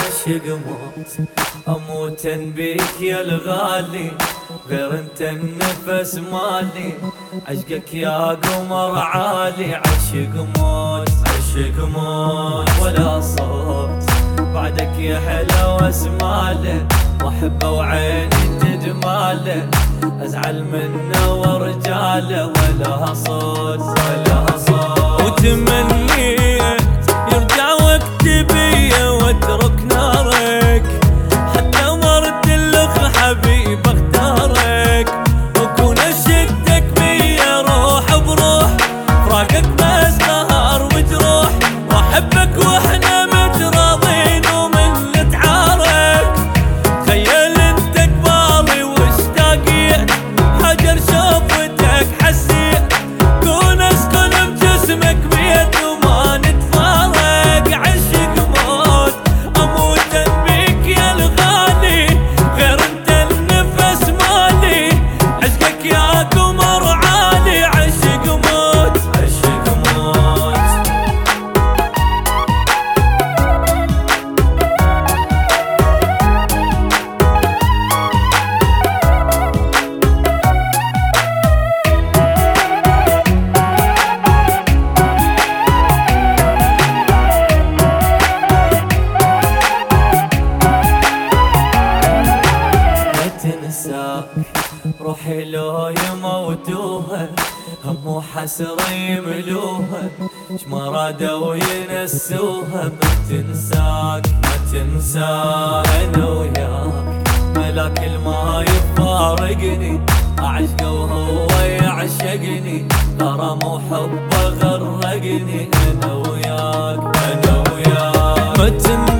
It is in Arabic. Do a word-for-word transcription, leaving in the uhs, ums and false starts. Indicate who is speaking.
Speaker 1: عشق موت، اموت بيك يا الغالي، غير انت النفس مالي، عشقك يا قمر عالي. عشق موت عشق موت ولا صوت بعدك يا حلا واسماله، واحبه وعيني تجماله، ازعل منه ورجاله ولا صوت ولا صوت. وتمنيت يرجع وقت بيه واترك نارك، حتى مرت اللخ حبيب اختارك، وكون اشدك بيه روح بروح، فراقك بس قهر وجروح، واحبك واحنا متراضين ومن نتعارك. تخيل انت قبالي واشتاقيت، حجر شوفتك حسيت، كون اسكن بجسمك بيت وما نتفارق. عشق موت اموت بيك يا الغالي، غير انت النفس مالي، عشقك يا قمر عالي. عشق موت عشق موت. روحي لو يموتوها هم وحسرة يملوها، اش ما رادوا ينسوها. ما تنساك ما تنساك انا وياك، ملاك الما يفارقني، اعشقه وهو يعشقني، غرام وحبه غرقني. انا وياك انا وياك ما تنساك